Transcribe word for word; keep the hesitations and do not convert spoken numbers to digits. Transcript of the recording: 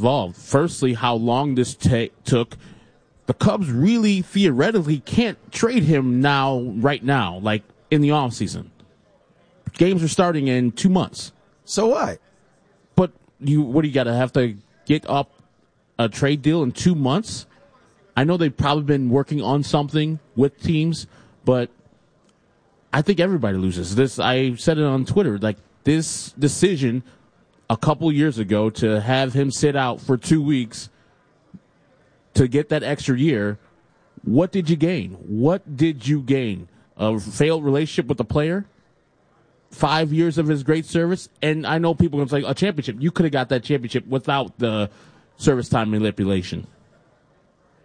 involved. Firstly, how long this ta- took. The Cubs really theoretically can't trade him now, right now, like in the offseason. Games are starting in two months. So what? But you, what do you got to have to get up a trade deal in two months? I know they've probably been working on something with teams, but I think everybody loses. This, I said it on Twitter, like this decision a couple years ago to have him sit out for two weeks to get that extra year. What did you gain? What did you gain? A failed relationship with the player? Five years of his great service? And I know people are going to say, a championship. You could have got that championship without the service time manipulation.